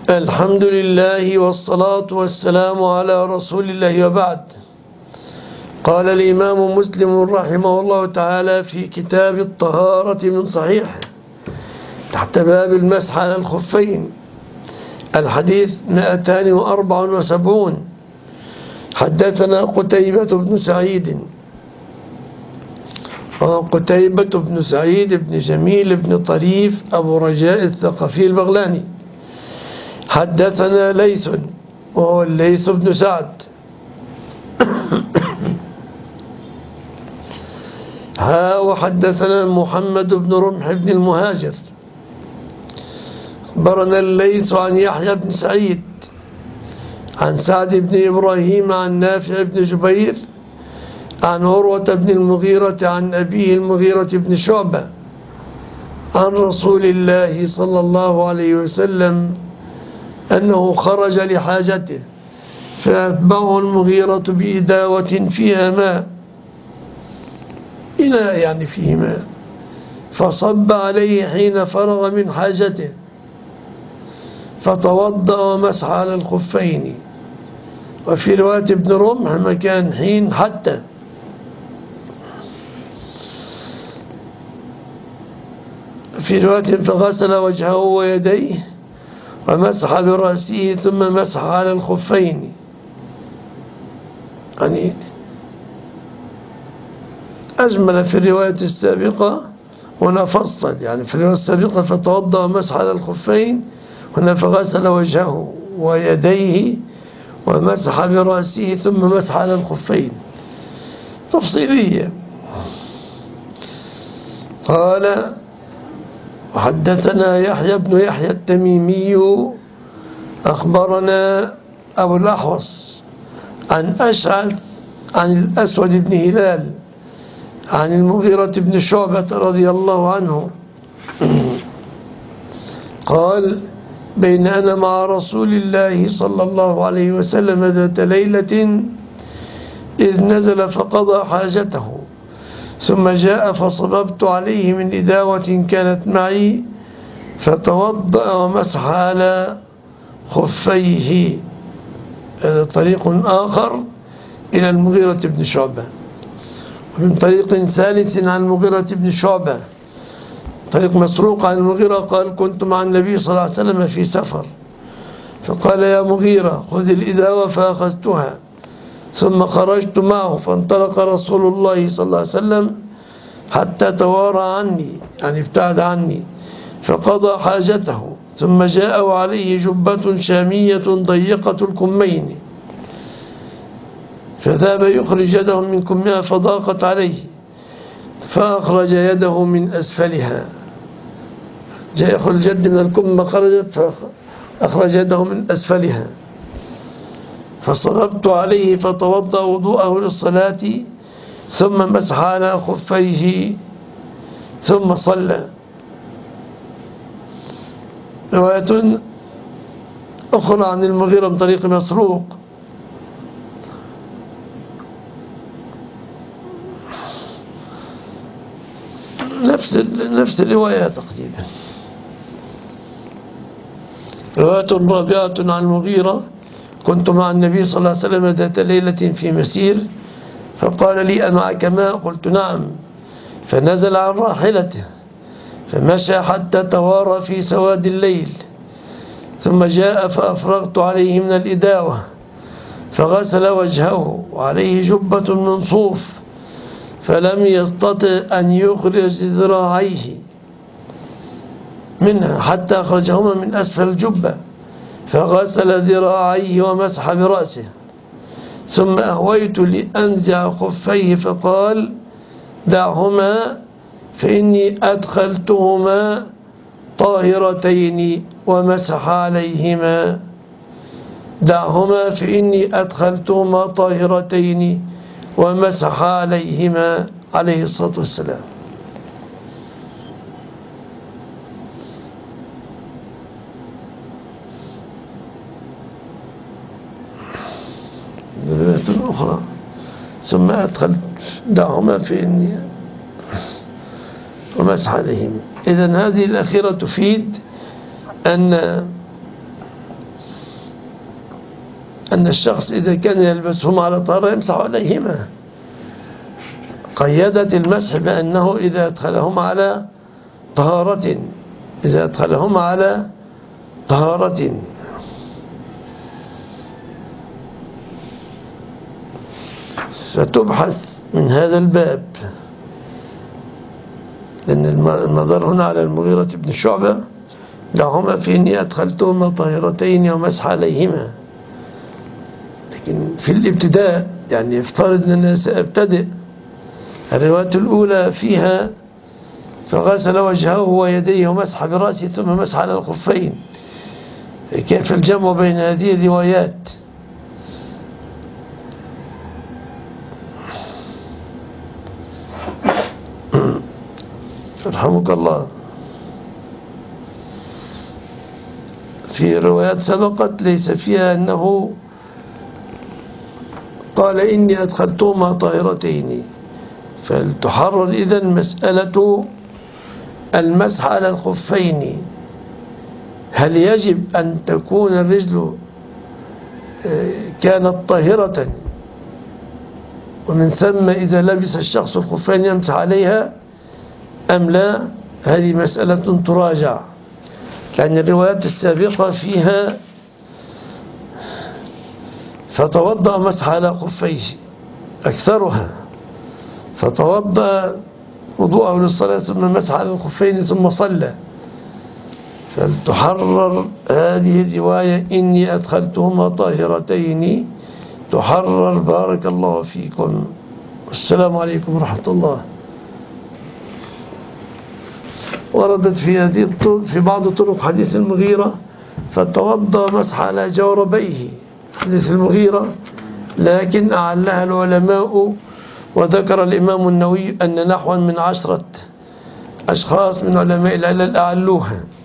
الحمد لله والصلاة والسلام على رسول الله وبعد. قال الإمام مسلم رحمه الله تعالى في كتاب الطهارة من صحيح تحت باب المسح على الخفين الحديث 274: حدثنا قتيبة بن سعيد بن جميل بن طريف أبو رجاء الثقفي البغلاني. حدثنا ليث وهو الليث بن سعد وحدثنا محمد بن رمح بن المهاجر. أخبرنا الليث عن يحيى بن سعيد عن سعد بن إبراهيم عن نافع بن جبير عن عروة بن المغيرة عن أبيه المغيرة بن شعبة عن رسول الله صلى الله عليه وسلم أنه خرج لحاجته فأتبعه المغيرة بإداوة فيها ماء، إناء يعني فيه ماء، فصب عليه حين فرغ من حاجته فتوضأ ومسح على الخفين. وفي رواية ابن رمح مكان حين حتى. في رواية فغسل وجهه ويديه ومسح برأسه ثم مسح على الخفين، يعني أجمل في الرواية السابقة هنا فصل، يعني في الرواية السابقة فتوضأ ومسح على الخفين، هنا فغسل وجهه ويديه ومسح برأسه ثم مسح على الخفين، تفصيلية. قال وحدثنا يحيى بن يحيى التميمي أخبرنا أبو الأحوص عن أشعث عن الأسود بن هلال عن المغيرة بن شعبة رضي الله عنه قال بين أنا مع رسول الله صلى الله عليه وسلم ذات ليلة إذ نزل فقضى حاجته ثم جاء فصببت عليه من إداوة كانت معي فتوضأ ومسح على خفيه. هذا طريق آخر إلى المغيرة بن شعبة. ومن طريق ثالث عن المغيرة بن شعبة طريق مسروق عن المغيرة قال كنت مع النبي صلى الله عليه وسلم في سفر فقال يا مغيرة خذ الإداوة فأخذتها ثم خرجت معه فانطلق رسول الله صلى الله عليه وسلم حتى توارى عني، يعني ابتعد عني، فقضى حاجته ثم جاء وعليه جبة شامية ضيقة الكمين فذهب يخرج يده من كمها فضاقت عليه فأخرج يده من أسفلها، جاء يخرج اليد من الكم خرجت فأخرج يده من أسفلها فصببت عليه فتوضأ وضوءه للصلاة ثم مسح على خفيه ثم صلى. رواية أخرى عن المغيرة من طريق مسروق نفس الرواية تقريبا. رواية رابعة عن المغيرة كنت مع النبي صلى الله عليه وسلم ذات ليلة في مسير فقال لي أمعك ماء؟ قلت نعم، فنزل عن راحلته فمشى حتى توارى في سواد الليل ثم جاء فأفرغت عليه من الإداوة فغسل وجهه وعليه جبة من صوف فلم يستطع أن يخرج ذراعيه منها حتى أخرجهما من أسفل الجبة فغسل ذراعيه ومسح برأسه ثم أهويت لأنزع خفيه فقال دعهما فإني أدخلتهما طاهرتين ومسح عليهما. دعهما فإني أدخلتهما طاهرتين ومسح عليهما عليه الصلاة والسلام. رواية أخرى ثم أدخلت دعهما فإني ومسح عليهما. إذن هذه الأخيرة تفيد أن أن الشخص إذا كان يلبسهما على طهارة يمسح عليهما. قيدت المسح بأنه إذا أدخلهما على طهارة، إذا أدخلهما على طهارة. فتبحث من هذا الباب، لأن النظر هنا على المغيرة بن شعبة دعهما في إني أدخلتهما طاهرتين ومسح عليهما. لكن في الابتداء يعني يفترض أن أنا سأبتدئ. الرواية الأولى فيها فغسل وجهه ويديه ومسح برأسه ثم مسح على الخفين. كيف الجمع بين هذه الروايات؟ رحمك الله. في روايات سبقت ليس فيها أنه قال إني أدخلتهما طاهرتين، فلتحرر إذن مسألة المسح على الخفين. هل يجب أن تكون الرجل كانت طاهرة ومن ثم إذا لبس الشخص الخفين يمسح عليها أم لا؟ هذه مسألة تراجع، لأن الروايات السابقة فيها فتوضأ مسح على خفيه أكثرها، فتوضأ وضوءه للصلاة ثم مسح على الخفين ثم صلى. فلتحرر هذه الرواية إني أدخلتهما طاهرتين، تحرر. بارك الله فيكم، والسلام عليكم ورحمة الله. وردت في بعض طرق حديث المغيرة فتوضأ مسح على جوربيه، حديث المغيرة، لكن أعلها العلماء، وذكر الإمام النووي أن نحوا من 10 أشخاص من علماء العلل أعلوها.